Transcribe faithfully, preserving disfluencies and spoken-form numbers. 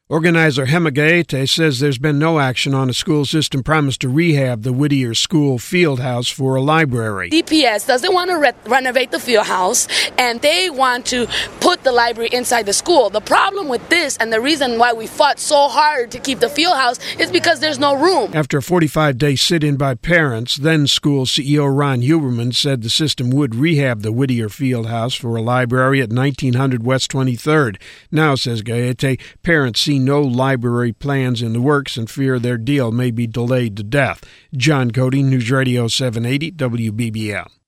Organizer Hema Gaete says there's been no action on a school system promised to rehab the Whittier School field house for a library. D P S doesn't want to re- renovate the field house, and they want to put the library inside the school. The problem with this, and the reason why we fought so hard to keep the field house, is because there's no room. After a forty-five day sit-in by parents, then school C E O Ron Huberman said the system would rehab the Whittier field house for a library at nineteen hundred West twenty-third. Now, says Gaete, parents see no library plans in the works and fear their deal may be delayed to death. John Cody, News Radio seven eighty W B B M.